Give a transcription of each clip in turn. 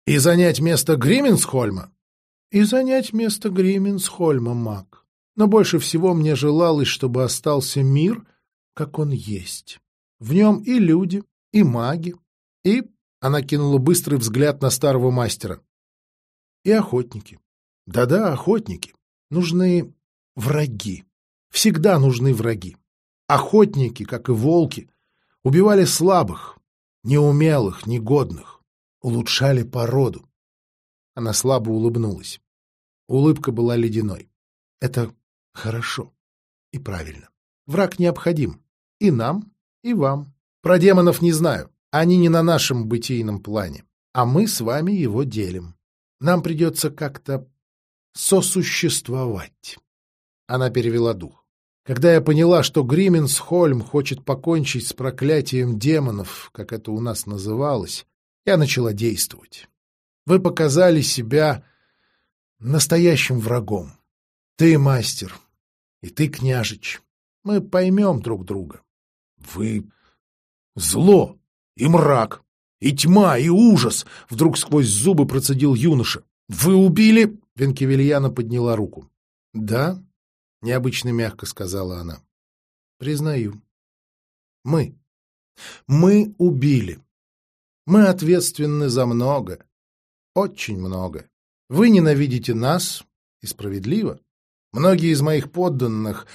И занять место Гримменсхольма? И занять место Гримменсхольма, маг. Но больше всего мне желалось, чтобы остался мир, как он есть. В нем и люди, и маги, и... Она кинула быстрый взгляд на старого мастера. И охотники. Да-да, охотники. Нужны враги. Всегда нужны враги. Охотники, как и волки, убивали слабых, неумелых, негодных, улучшали породу. Она слабо улыбнулась. Улыбка была ледяной. Это хорошо и правильно. Враг необходим. И нам, и вам. Про демонов не знаю. Они не на нашем бытийном плане. А мы с вами его делим. Нам придется как-то сосуществовать. Она перевела дух. Когда я поняла, что Гримменсхольм хочет покончить с проклятием демонов, как это у нас называлось, я начала действовать. Вы показали себя настоящим врагом. Ты, мастер, и ты, княжич. Мы поймем друг друга. Вы зло и мрак, и тьма, и ужас, вдруг сквозь зубы процедил юноша. Вы убили... Венкевельяна подняла руку. Да, необычно мягко сказала она. Признаю. Мы убили. Мы ответственны за много. Очень много. Вы ненавидите нас, и справедливо. Многие из моих подданных,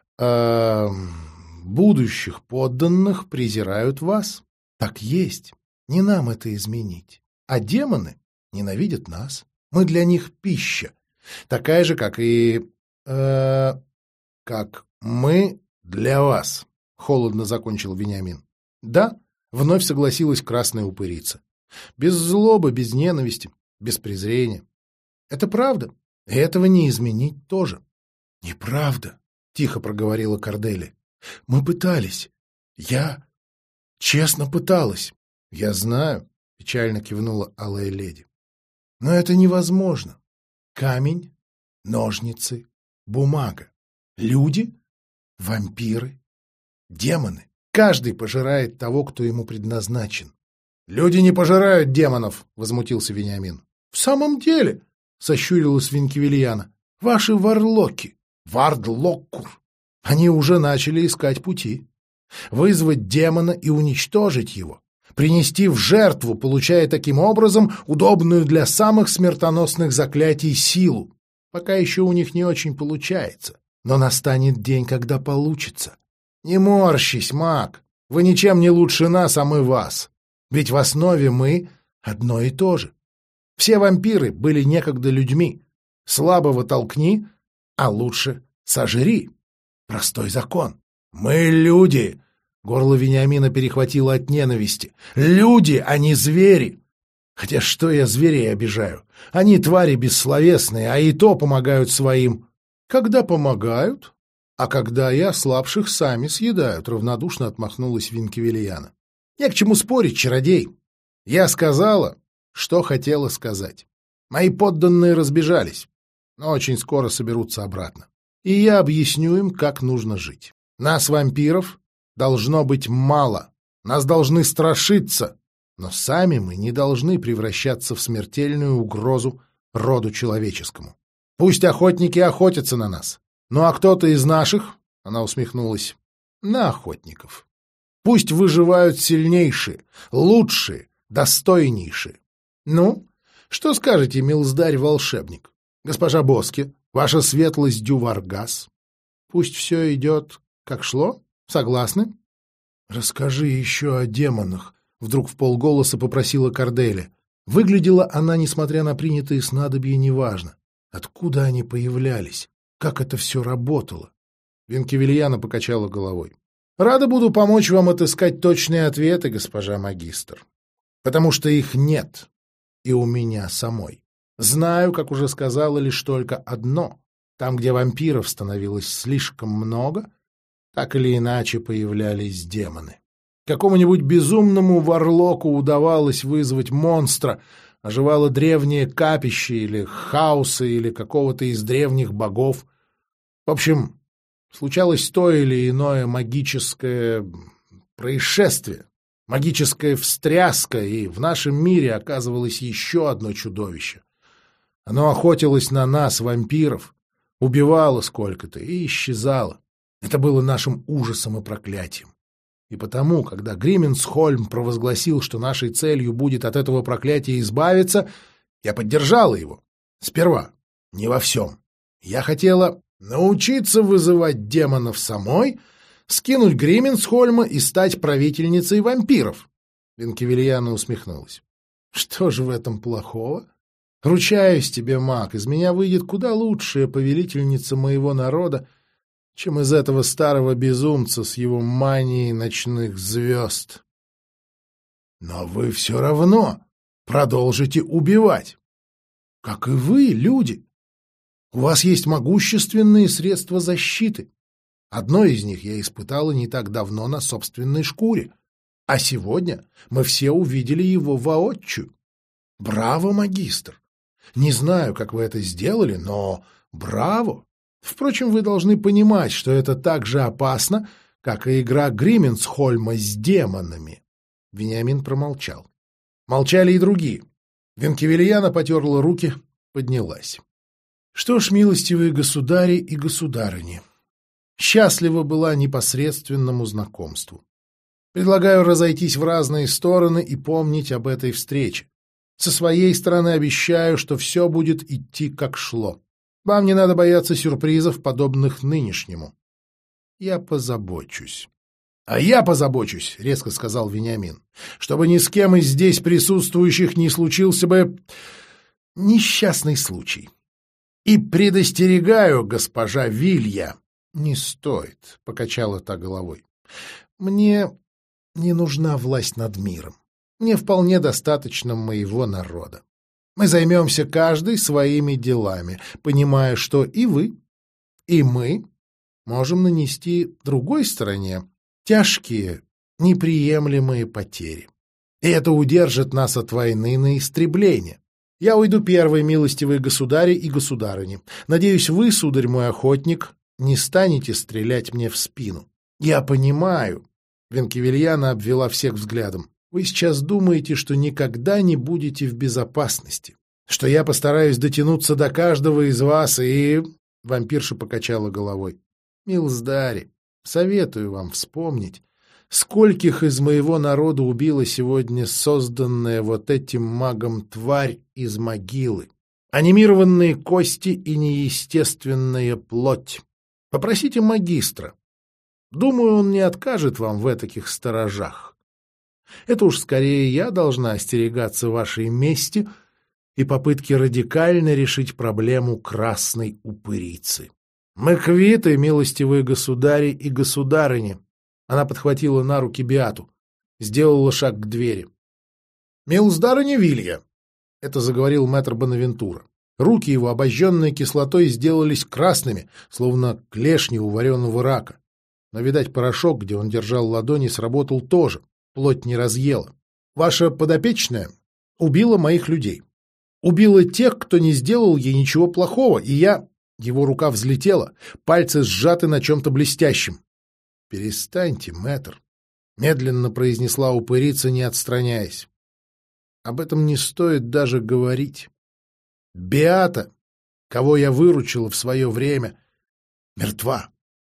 будущих подданных, презирают вас. Так есть. Не нам это изменить. А демоны ненавидят нас. Мы для них пища. Такая же, как и... как мы для вас. Холодно закончил Вениамин. Да, вновь согласилась красная упырица. Без злобы, без ненависти, без презрения. Это правда. И этого не изменить тоже. Неправда, тихо проговорила Кордели. Мы пытались. Я честно пыталась. Я знаю, печально кивнула алая леди. Но это невозможно. Камень, ножницы, бумага. Люди, вампиры, демоны. Каждый пожирает того, кто ему предназначен. «Люди не пожирают демонов!» — возмутился Вениамин. «В самом деле!» — сощурилась Венкевельяна. «Ваши варлоки, вардлоккур, они уже начали искать пути. Вызвать демона и уничтожить его. Принести в жертву, получая таким образом удобную для самых смертоносных заклятий силу. Пока еще у них не очень получается. Но настанет день, когда получится. Не морщись, маг. Вы ничем не лучше нас, а мы вас. Ведь в основе мы одно и то же. Все вампиры были некогда людьми. Слабого толкни, а лучше сожри. Простой закон. Мы люди. Горло Вениамина перехватило от ненависти. Люди, а не звери. Хотя что я зверей обижаю? Они твари бессловесные, а и то помогают своим. Когда помогают, а когда и ослабших сами съедают, равнодушно отмахнулась Венкевельяна. Не к чему спорить, чародей. Я сказала, что хотела сказать. Мои подданные разбежались, но очень скоро соберутся обратно. И я объясню им, как нужно жить. Нас, вампиров, должно быть мало. Нас должны страшиться. Но сами мы не должны превращаться в смертельную угрозу роду человеческому. Пусть охотники охотятся на нас. Ну а кто-то из наших, — она усмехнулась, — на охотников. Пусть выживают сильнейшие, лучшие, достойнейшие. Ну, что скажете, милздарь-волшебник? Госпожа Боски, ваша светлость Дюваргас? Пусть все идет, как шло? Согласны? Расскажи еще о демонах, — вдруг вполголоса попросила Корделия. Выглядела она, несмотря на принятые снадобья, неважно. Откуда они появлялись? Как это все работало? Венкевельяна покачала головой. Рада буду помочь вам отыскать точные ответы, госпожа магистр. Потому что их нет. И у меня самой. Знаю, как уже сказала, лишь только одно. Там, где вампиров становилось слишком много, так или иначе появлялись демоны. Какому-нибудь безумному варлоку удавалось вызвать монстра, оживало древнее капище или хаоса, или какого-то из древних богов. В общем, случалось то или иное магическое происшествие. Магическая встряска, и в нашем мире оказывалось еще одно чудовище. Оно охотилось на нас, вампиров, убивало сколько-то и исчезало. Это было нашим ужасом и проклятием. И потому, когда Гримменсхольм провозгласил, что нашей целью будет от этого проклятия избавиться, я поддержала его. Сперва, не во всем. Я хотела научиться вызывать демонов самой, скинуть Гримменсхольма и стать правительницей вампиров. Венкевильяна усмехнулась. Что же в этом плохого? Ручаюсь тебе, маг, из меня выйдет куда лучшая повелительница моего народа, чем из этого старого безумца с его манией ночных звезд. Но вы все равно продолжите убивать. Как и вы, люди. У вас есть могущественные средства защиты. Одно из них я испытала не так давно на собственной шкуре. А сегодня мы все увидели его воочию. Браво, магистр! Не знаю, как вы это сделали, но браво! Впрочем, вы должны понимать, что это так же опасно, как и игра Гримменсхольма с демонами. Вениамин промолчал. Молчали и другие. Венкевильяна потерла руки, поднялась. Что ж, милостивые государи и государыни, счастлива была непосредственному знакомству. Предлагаю разойтись в разные стороны и помнить об этой встрече. Со своей стороны обещаю, что все будет идти как шло. Вам не надо бояться сюрпризов, подобных нынешнему. Я позабочусь. — А я позабочусь, — резко сказал Вениамин, — чтобы ни с кем из здесь присутствующих не случился бы несчастный случай. И предостерегаю, госпожа Вилья. — Не стоит, — покачала та головой. — Мне не нужна власть над миром. Мне вполне достаточно моего народа. Мы займемся каждый своими делами, понимая, что и вы, и мы можем нанести другой стороне тяжкие, неприемлемые потери. И это удержит нас от войны на истребление. Я уйду первой, милостивые государи и государыни. Надеюсь, вы, сударь мой охотник, не станете стрелять мне в спину. Я понимаю, — Венкевильяна обвела всех взглядом, — вы сейчас думаете, что никогда не будете в безопасности, что я постараюсь дотянуться до каждого из вас и... Вампирша покачала головой. Милздари, советую вам вспомнить, скольких из моего народа убила сегодня созданная вот этим магом тварь из могилы. Анимированные кости и неестественная плоть. Попросите магистра. Думаю, он не откажет вам в этаких сторожах. Это уж скорее я должна остерегаться вашей мести и попытки радикально решить проблему красной упырицы. Мы квиты, милостивые государи и государыни. Она подхватила на руки Беату, сделала шаг к двери. Милздарыня Вилья, — это заговорил мэтр Бонавентура. Руки его, обожженные кислотой, сделались красными, словно клешни у вареного рака. Но, видать, порошок, где он держал ладони, сработал тоже. Плоть не разъела. Ваша подопечная убила моих людей. Убила тех, кто не сделал ей ничего плохого, и я... Его рука взлетела, пальцы сжаты на чем-то блестящем. — Перестаньте, мэтр, — медленно произнесла упырица, не отстраняясь. — Об этом не стоит даже говорить. Беата, кого я выручила в свое время, мертва.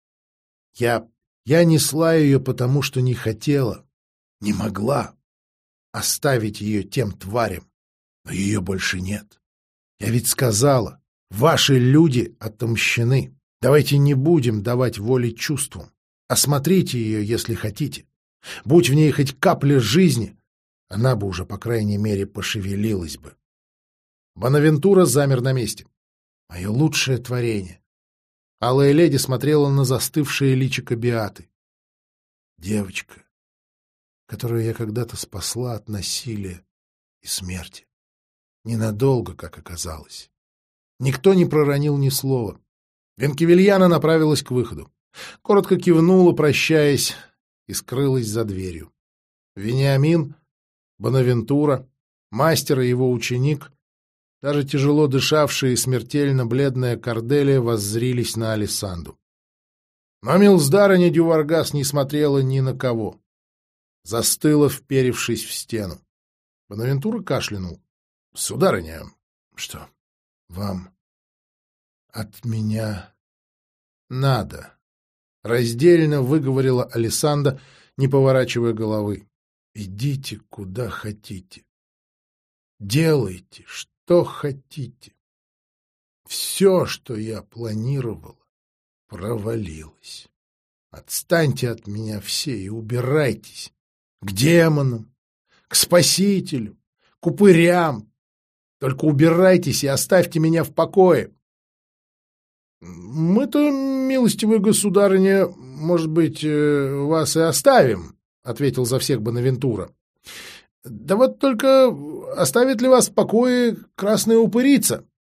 Я несла ее, потому что не хотела. Не могла оставить ее тем тварям, но ее больше нет. Я ведь сказала, ваши люди отомщены. Давайте не будем давать воли чувствам. Осмотрите ее, если хотите. Будь в ней хоть капля жизни, она бы уже, по крайней мере, пошевелилась бы. Бонавентура замер на месте. Мое лучшее творение. Алая леди смотрела на застывшее личико Беаты. Девочка, которую я когда-то спасла от насилия и смерти. Ненадолго, как оказалось. Никто не проронил ни слова. Венкевильяна направилась к выходу. Коротко кивнула, прощаясь, и скрылась за дверью. Вениамин, Бонавентура, мастер и его ученик, даже тяжело дышавшая и смертельно бледная Корделия воззрились на Алессандру. Но милздарыня Дюваргас не смотрела ни на кого. застыла, вперевшись в стену. Бонавентура кашлянул. — Сударыня, что вам от меня надо? — раздельно выговорила Алессандра, не поворачивая головы. — Идите, куда хотите. Делайте, что хотите. Все, что я планировала, провалилось. Отстаньте от меня все и убирайтесь. К демонам, к спасителю, к упырям. Только убирайтесь и оставьте меня в покое. — Мы-то, милостивая государыня, может быть, вас и оставим, — ответил за всех Бонавентура. — Да вот только оставит ли вас в покое красная упырица?